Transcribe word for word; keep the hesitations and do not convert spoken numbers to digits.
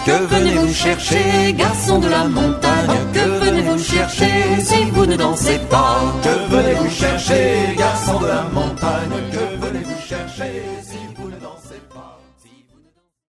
Que venez-vous chercher, garçon de la montagne? Que venez-vous chercher si vous ne dansez pas? Que venez-vous chercher, garçon de la montagne? Que venez-vous